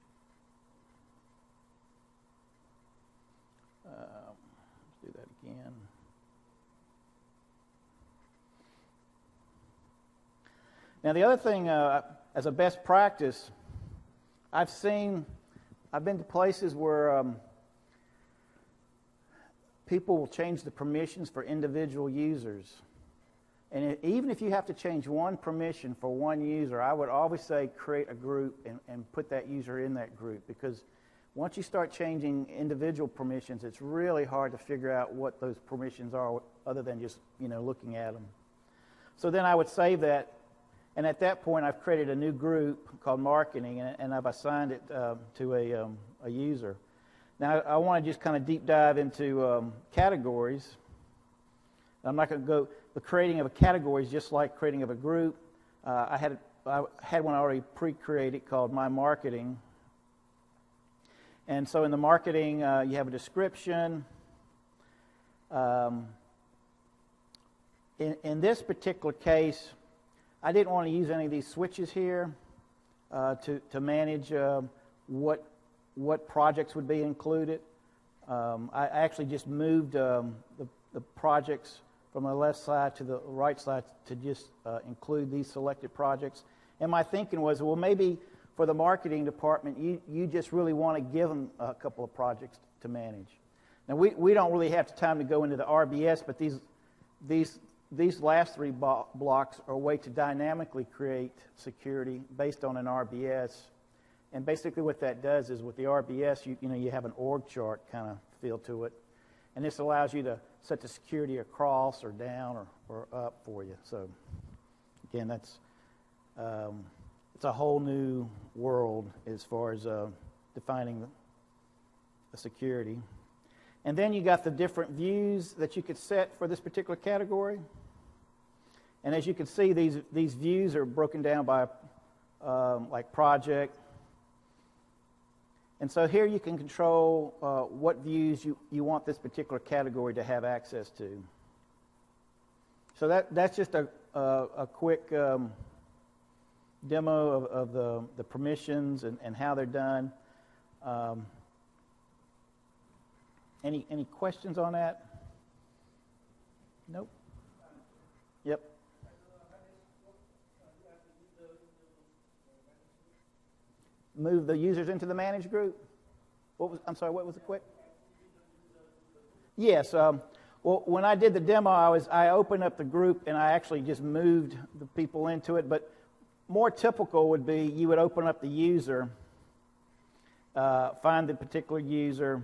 Um, let's do that again. Now, the other thing, uh, as a best practice, I've seen, I've been to places where um, people will change the permissions for individual users. And it, even if you have to change one permission for one user, I would always say create a group and, and put that user in that group, because once you start changing individual permissions, it's really hard to figure out what those permissions are other than just, you know, looking at them. So then I would save that. And at that point, I've created a new group called Marketing, and, and I've assigned it um, to a, um, a user. Now, I want to just kind of deep dive into um, categories. I'm not going to go, the creating of a category is just like creating of a group. Uh, I, had, I had one already pre-created called My Marketing. And so in the marketing, uh, you have a description. Um, in, in this particular case, I didn't want to use any of these switches here uh, to, to manage uh, what, what projects would be included. Um, I actually just moved um, the, the projects from the left side to the right side to just uh, include these selected projects. And my thinking was, well, maybe for the marketing department, you, you just really want to give them a couple of projects to manage. Now, we, we don't really have the time to go into the R B S, but these, these These last three bo- blocks are a way to dynamically create security based on an R B S. And basically what that does is with the R B S, you, you know, you have an org chart kind of feel to it. And this allows you to set the security across or down or, or up for you. So again, that's um, it's a whole new world as far as uh, defining the, the security. And then you got the different views that you could set for this particular category. And as you can see, these, these views are broken down by um, like project. And so here you can control uh, what views you, you want this particular category to have access to. So that, that's just a, a, a quick um, demo of, of the, the permissions and, and how they're done. Um, Any any questions on that? Nope. Yep. Move the users into the managed group. What was? I'm sorry. What was the quick? Yes. Um, well, when I did the demo, I was I opened up the group and I actually just moved the people into it. But more typical would be you would open up the user, uh, find the particular user.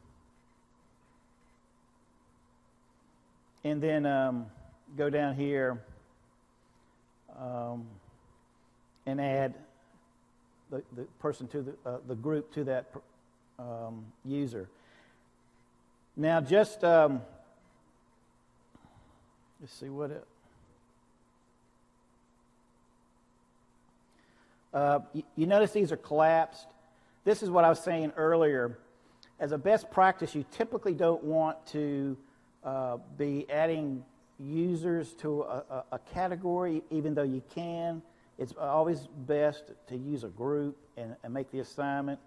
And then um, go down here um, and add the, the person to the, uh, the group to that um, user. Now just, um, let's see what it, uh, you, you notice these are collapsed. This is what I was saying earlier. As a best practice, you typically don't want to Uh, be adding users to a, a, a category, even though you can. It's always best to use a group and, and make the assignment,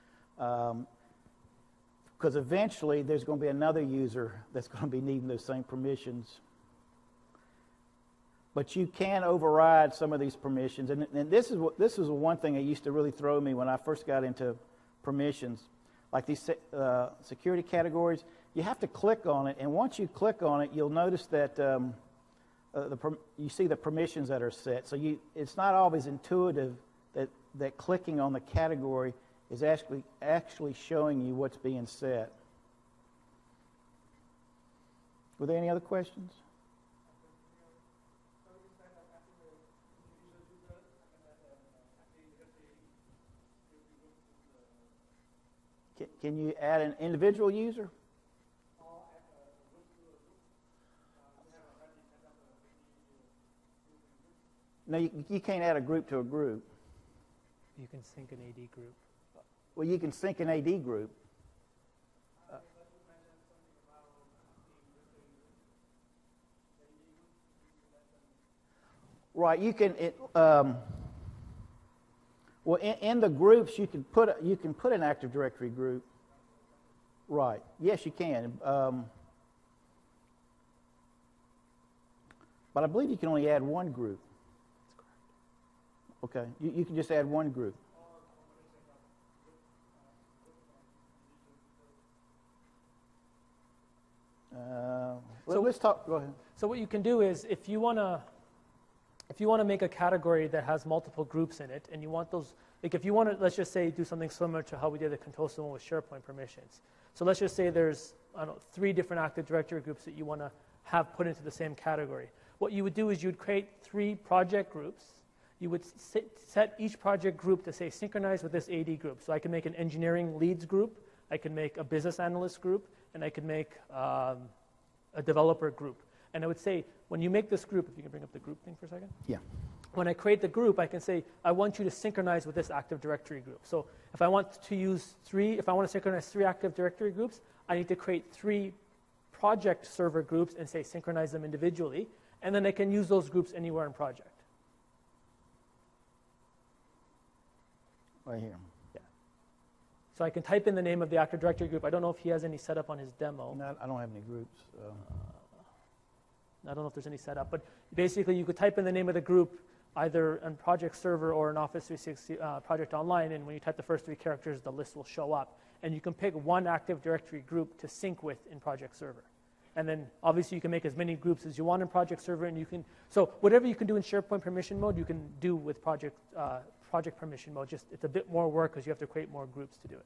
because um, eventually there's going to be another user that's going to be needing those same permissions. But you can override some of these permissions, and, and this is what this is one thing that used to really throw me when I first got into permissions, like these uh, security categories. You have to click on it, and once you click on it, you'll notice that um, uh, the per- you see the permissions that are set. So you, it's not always intuitive that, that clicking on the category is actually actually showing you what's being set. Were there any other questions? Can, can you add an individual user? No, you, you can't add a group to a group. You can sync an A D group. Well, you can sync an A D group. Uh, Right, you can, it, um, well, in, in the groups, you can put, a- you can put an Active Directory group. Right, yes, you can. Um, but I believe you can only add one group. Okay, you, you can just add one group. Uh, let- So- let's talk, go ahead. So what you can do is if you want to if you want to make a category that has multiple groups in it and you want those, like if you want to, let's just say do something similar to how we did the Contoso one with SharePoint permissions. So let's just say there's, I don't know, three different Active Directory groups that you want to have put into the same category. What you would do is you would create three project groups. You would sit, set each project group to say synchronize with this A D group. So I can make an engineering leads group, I can make a business analyst group, and I can make um, a developer group. And I would say, when you make this group, if you can bring up the group thing for a second. Yeah. When I create the group, I can say, I want you to synchronize with this Active Directory group. So if I want to use three, if I want to synchronize three Active Directory groups, I need to create three project server groups and say synchronize them individually. And then I can use those groups anywhere in project. Right here. Yeah. So I can type in the name of the Active Directory group. I don't know if he has any set up on his demo. No, I don't have any groups. Um, I don't know if there's any setup, but basically you could type in the name of the group either on Project Server or in Office three sixty uh, Project Online, and when you type the first three characters, the list will show up. And you can pick one Active Directory group to sync with in Project Server. And then obviously you can make as many groups as you want in Project Server, and you can, so whatever you can do in SharePoint permission mode, you can do with Project, uh, project permission mode. Just it's a bit more work because you have to create more groups to do it.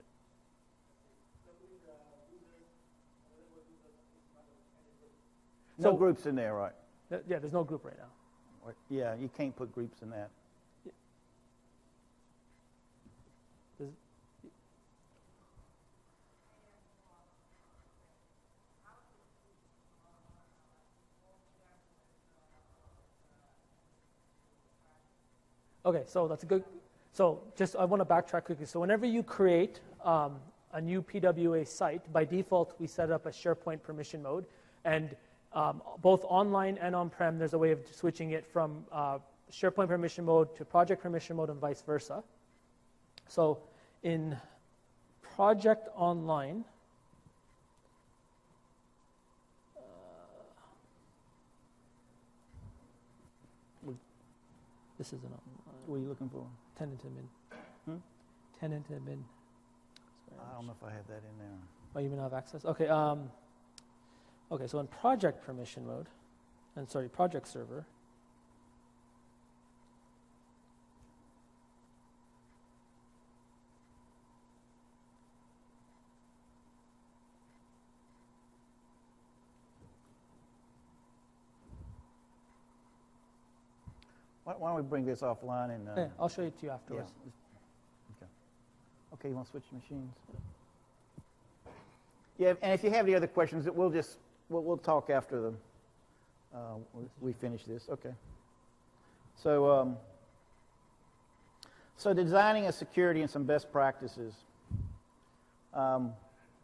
No So- groups in there, right? Th- Yeah, there's no group right now. Right. Yeah, you can't put groups in that. There's- Okay, so that's a good, so just I want to backtrack quickly. So whenever you create um, a new P W A site, by default we set up a SharePoint permission mode, and um, both online and on-prem there's a way of switching it from uh, SharePoint permission mode to project permission mode and vice versa. So in Project Online, this is an What are you looking for? tenant admin. Hmm? Tenant admin. I don't know if I have that in there. Oh, you may not have access? Okay, um, okay, so in project permission mode, and sorry, project server, Why, why don't we bring this offline and? Uh, yeah, I'll show it to you yeah. afterwards. Okay. Okay, you want to switch machines? Yeah, and if you have any other questions, we'll just we'll, we'll talk after the uh, we- we finish this. Okay. So, um, so designing a security and some best practices. Um,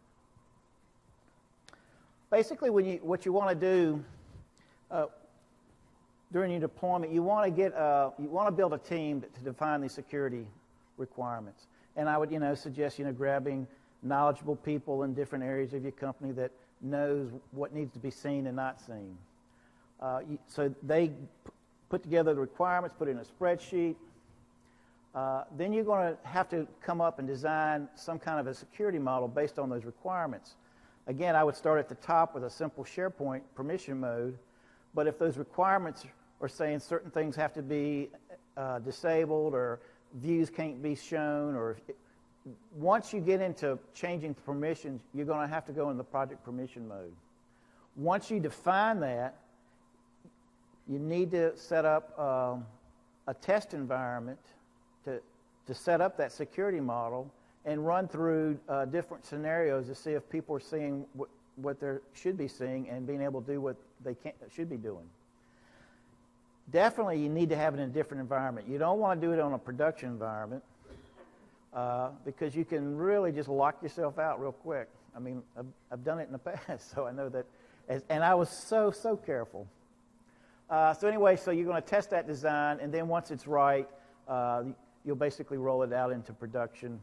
basically, when you what you want to do uh, during your deployment, you want to get uh, you want to build a team to define these security requirements. And I would, you know, suggest, you know, grabbing knowledgeable people in different areas of your company that knows what needs to be seen and not seen. Uh, you, so they p- put together the requirements, put it in a spreadsheet. Uh, then you're going to have to come up and design some kind of a security model based on those requirements. Again, I would start at the top with a simple SharePoint permission mode, but if those requirements are saying certain things have to be uh, disabled or views can't be shown, or if it, once you get into changing permissions, you're going to have to go in the project permission mode. Once you define that, you need to set up um, a test environment to, to set up that security model and run through uh, different scenarios to see if people are seeing what, what they should be seeing and being able to do what they can't, should be doing. Definitely, you need to have it in a different environment. You don't want to do it on a production environment uh, because you can really just lock yourself out real quick. I mean, I've, I've done it in the past, so I know that. As, and I was so, so careful. Uh, so anyway, so you're going to test that design, and then once it's right, uh, you'll basically roll it out into production.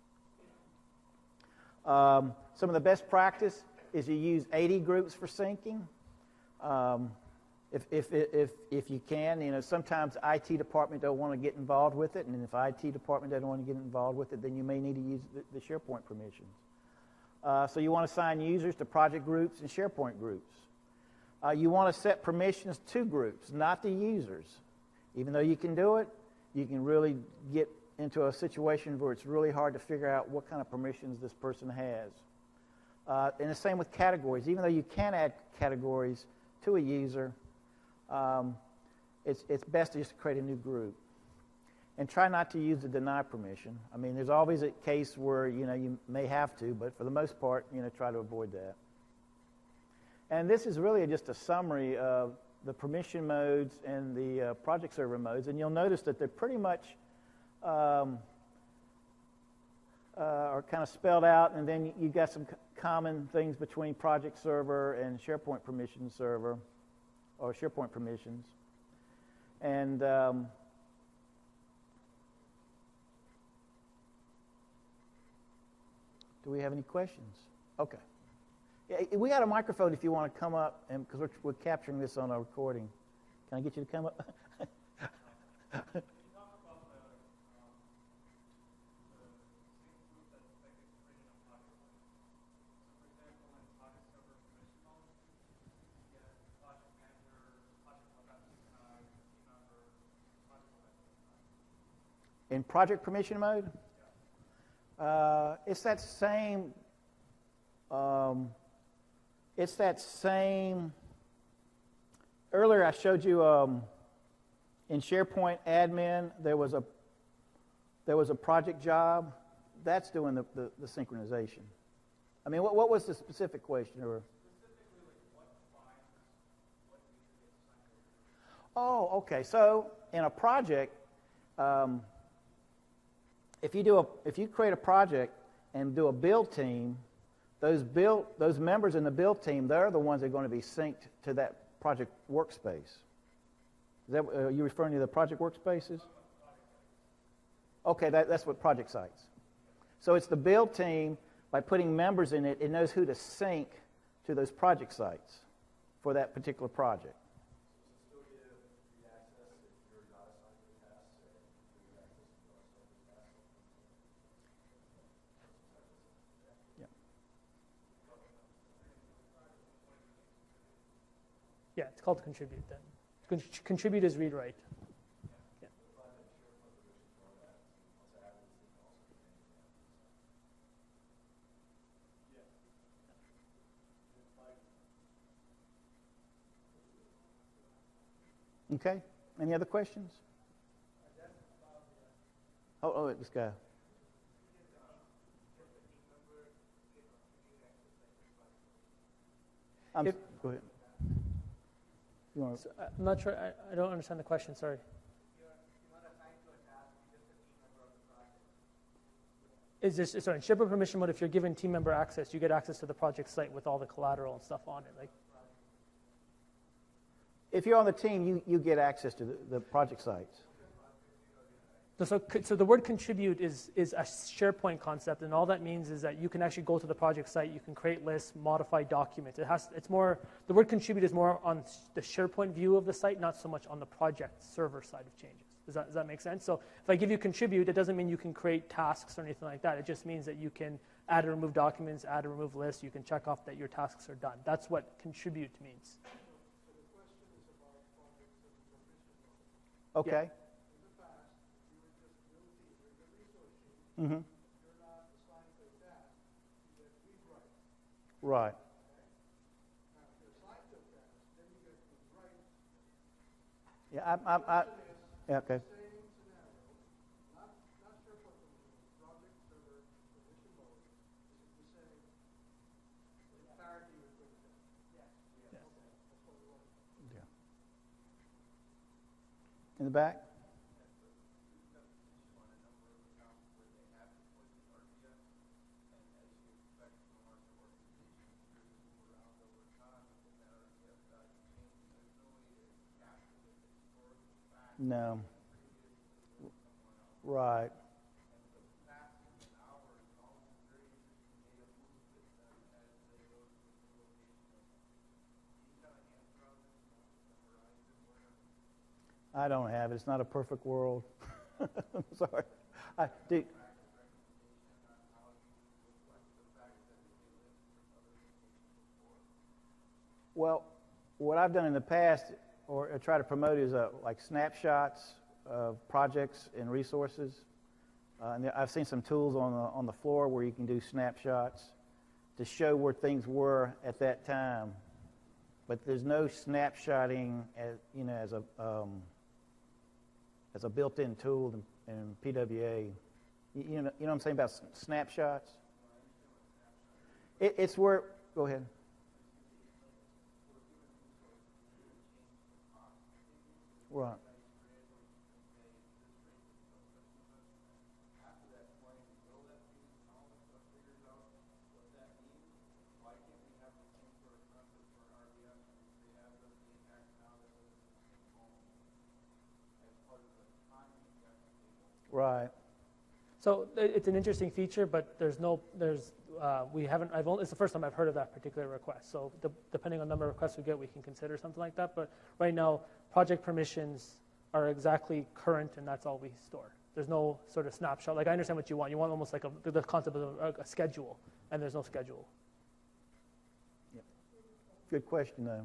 Um, some of the best practice is you use eighty groups for syncing. Um, if, if, if, if you can, you know, sometimes the I T department don't want to get involved with it, and if I T department doesn't want to get involved with it, then you may need to use the, the SharePoint permissions. Uh, so you want to assign users to project groups and SharePoint groups. Uh, you want to set permissions to groups, not to users. Even though you can do it, you can really get into a situation where it's really hard to figure out what kind of permissions this person has. Uh, and the same with categories. Even though you can add categories to a user, um, it's, it's best to just create a new group. And try not to use the deny permission. I mean, there's always a case where, you know, you may have to, but for the most part, you know, try to avoid that. And this is really just a summary of the permission modes and the uh, project server modes. And you'll notice that they're pretty much um, uh, are kind of spelled out. And then you've got some common things between project server and SharePoint permission server, or SharePoint permissions. And um, do we have any questions? Okay. Yeah, we got a microphone if you want to come up, and because we're, we're capturing this on our recording. Can I get you to come up? Can you talk about the, um, the sync group that's affected creating a project? So, for example, in project server permission mode, you get project manager, project about team member, project about. In project permission mode? Uh, it's that same, um, it's that same, earlier I showed you um, in SharePoint admin, there was a, there was a project job. That's doing the, the, the synchronization. I mean, what, what was the specific question? Or? Specifically, like what defines what user gets assigned? Oh, okay. So in a project, um, If you do a, if you create a project and do a build team, those build, those members in the build team, they're the ones that are going to be synced to that project workspace. Is that, are you referring to the project workspaces? Okay, that, that's what project sites. So it's the build team, by putting members in it, it knows who to sync to those project sites for that particular project. Yeah, it's called contribute then. Con- contribute is read write. Yeah. Okay. Any other questions? Oh, oh, this guy. Um, If- go ahead. You want to, So, uh, I'm not sure. I, I don't understand the question. Sorry. Is this sorry? In SharePoint permission mode, if you're given team member access, you get access to the project site with all the collateral and stuff on it. Like, if you're on the team, you, you get access to the, the project sites. so, so the word contribute is is a SharePoint concept, and all that means is that you can actually go to the project site, you can create lists, modify documents. It has it's more the word contribute is more on the SharePoint view of the site, not so much on the project server side of changes. Does that does that make sense? So if I give you contribute, it doesn't mean you can create tasks or anything like that. It just means that you can add and remove documents, add and remove lists. You can check off that your tasks are done. That's what contribute means. Okay. Mm-hmm. Right. Yeah, I, I, I, yeah, okay. Yeah. In the back? No. Right. I don't have it. It's not a perfect world. I'm sorry. I do. Well, what I've done in the past, or try to promote, is uh, like snapshots of projects and resources. Uh, and I've seen some tools on the on the floor where you can do snapshots to show where things were at that time. But there's no snapshotting as you know as a um, as a built-in tool in, in P W A. You, you know, you know what I'm saying about snapshots? It, it's where. Go ahead. Right. Right. So it's an interesting feature, but there's no, there's, uh, we haven't, I've only, it's the first time I've heard of that particular request. So the, depending on the number of requests we get, we can consider something like that. But right now, project permissions are exactly current, and that's all we store. There's no sort of snapshot. Like, I understand what you want. You want almost like a, the concept of a, a schedule, and there's no schedule. Yep. Good question, though.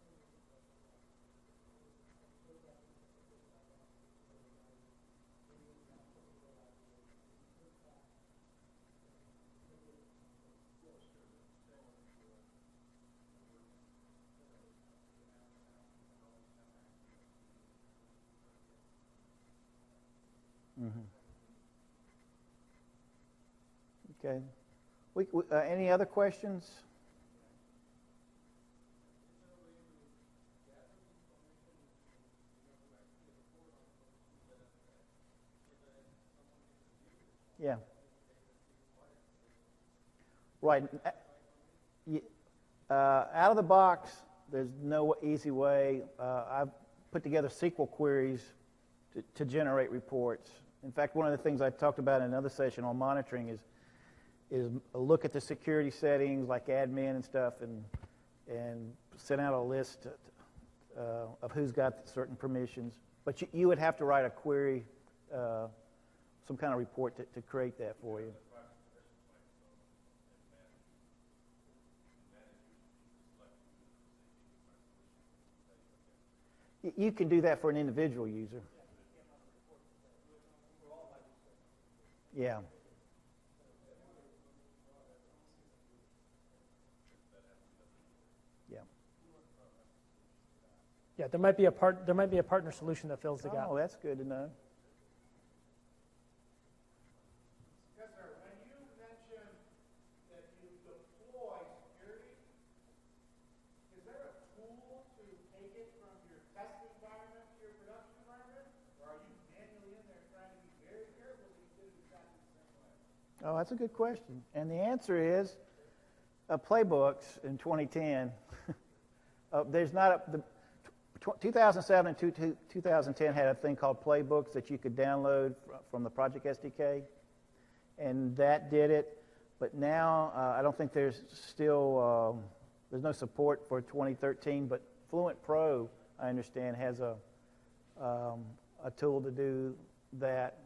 Mm-hmm. Okay. We, we, uh, any other questions? Yeah. Right. Uh, out of the box, there's no easy way. Uh, I've put together S Q L queries to, to generate reports. In fact, one of the things I talked about in another session on monitoring is is a look at the security settings like admin and stuff, and and send out a list uh, of who's got certain permissions. But you, you would have to write a query, uh, some kind of report to, to create that for you. You can do that for an individual user. Yeah. Yeah. Yeah, there might be a part. There might be a partner solution that fills the gap. Oh, that's good to know. Yes, sir. When you mentioned that you deploy security, is there a tool to take it from your test environment to your production environment, or are you manually in there trying to be very careful that you did it exactly the same way? Oh, that's a good question. And the answer is uh, Playbooks in twenty ten. uh, there's not a, the two thousand seven and two thousand ten had a thing called Playbooks that you could download from the Project S D K, and that did it. But now uh, I don't think there's still um, there's no support for twenty thirteen. But Fluent Pro, I understand, has a um, a tool to do that.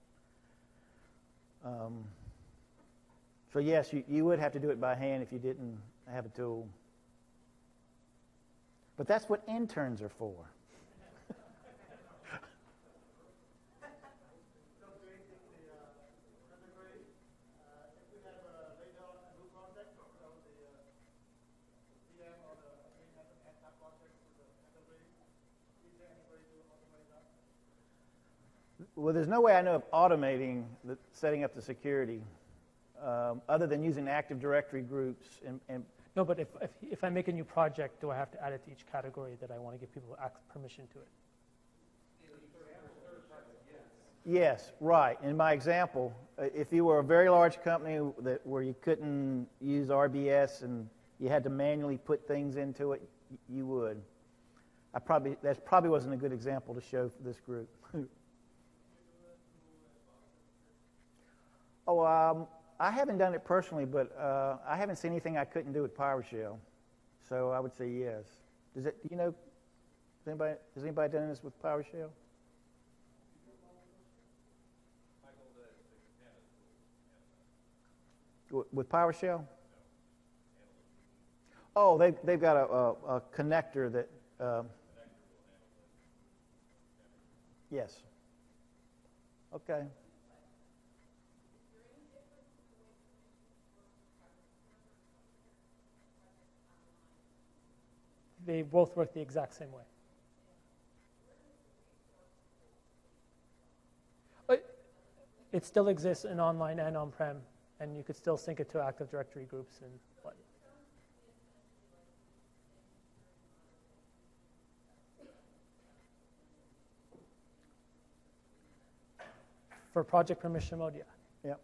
Um, so yes, you, you would have to do it by hand if you didn't have a tool. But that's what interns are for. Well, there's no way I know of automating the, setting up the security, um, other than using Active Directory groups. And, and No, but if, if if I make a new project, do I have to add it to each category that I want to give people access, permission to it? Yes, right. In my example, if you were a very large company that where you couldn't use R B S and you had to manually put things into it, you would. I probably, that probably wasn't a good example to show for this group. Oh, um, I haven't done it personally, but uh, I haven't seen anything I couldn't do with PowerShell. So I would say yes. Does it, do you know, has anybody, has anybody done this with PowerShell? W- With PowerShell? Oh, they've, they've got a, a, a connector that, um, yes. Okay. They both work the exact same way. But it still exists in online and on-prem, and you could still sync it to Active Directory groups and what. For project permission mode, yeah. Yep.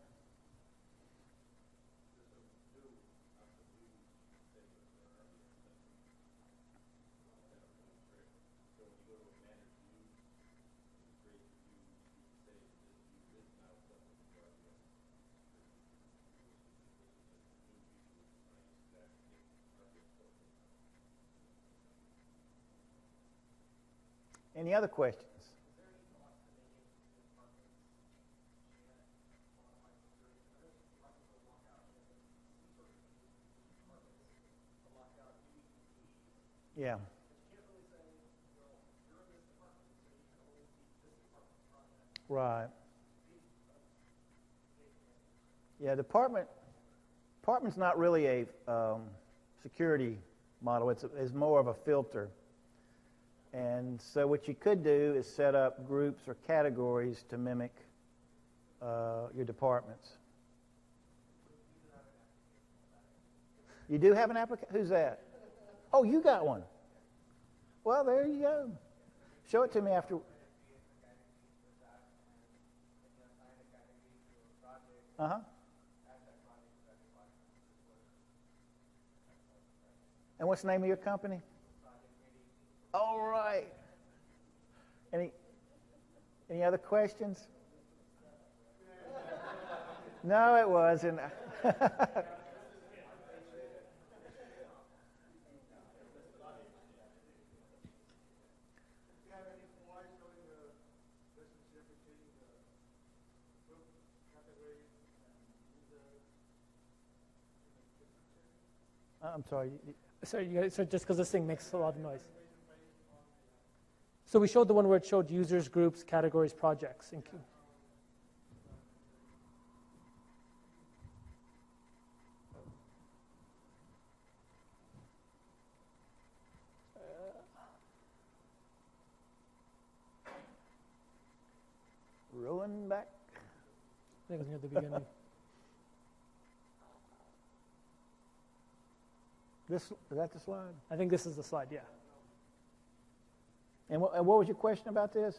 Any other questions? Yeah. Right. Yeah, department department's not really a um, security model. It's, a, it's more of a filter. And so what you could do is set up groups or categories to mimic uh, your departments. You do have an application? Who's that? Oh, you got one. Well, there you go. Show it to me after. Uh-huh. And what's the name of your company? All right. Any any other questions? No, it wasn't. I'm sorry. So, you guys, so just because this thing makes a lot of noise. So we showed the one where it showed users, groups, categories, projects. In Rolling back. I think it was near the beginning. This, is that the slide? I think this is the slide, yeah. And what, and what was your question about this?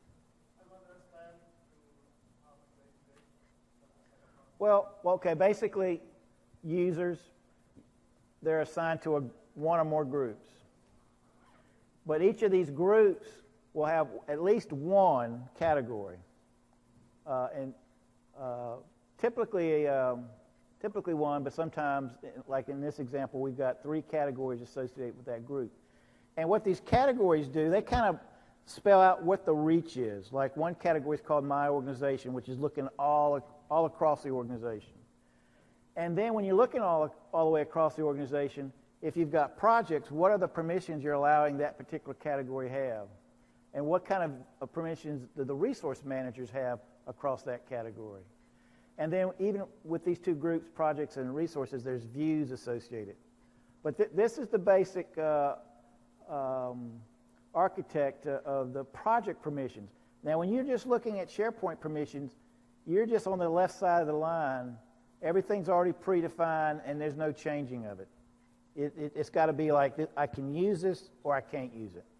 Well, okay, basically, users, they're assigned to a, one or more groups. But each of these groups will have at least one category. Uh, and uh, typically, um, typically one, but sometimes, like in this example, we've got three categories associated with that group. And what these categories do, they kind of spell out what the reach is. Like one category is called My Organization, which is looking all, all across the organization. And then when you're looking all, all the way across the organization, if you've got projects, what are the permissions you're allowing that particular category have? And what kind of uh, permissions do the resource managers have across that category? And then even with these two groups, projects and resources, there's views associated. But th this is the basic uh, um, architect uh, of the project permissions. Now, when you're just looking at SharePoint permissions, you're just on the left side of the line. Everything's already predefined, and there's no changing of it. it, it it's got to be like, I can use this or I can't use it.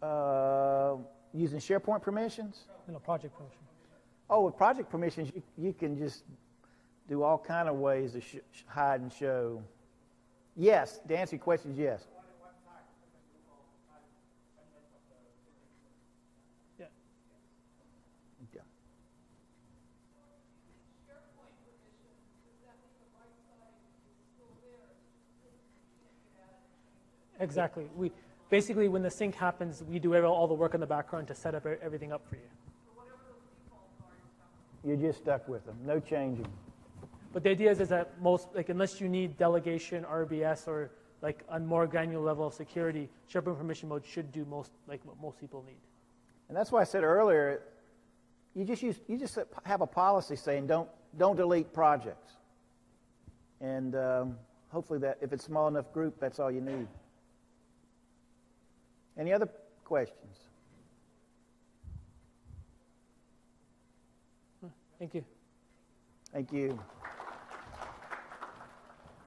Uh, using SharePoint permissions? You know, project permission. Oh, with project permissions, you, you can just do all kind of ways to sh- sh- hide and show. Yes, to answer your question, yes. Yeah. Yeah. Exactly. We basically, when the sync happens, we do all the work in the background to set up e- everything up for you. You're just stuck with them. No changing. But the idea is, is that most, like, unless you need delegation, R B S, or like a more granular level of security, SharePoint permission mode should do most, like what most people need. And that's why I said earlier, you just use, you just have a policy saying don't don't delete projects. And um, hopefully that if it's a small enough group, that's all you need. Any other questions? Thank you. Thank you.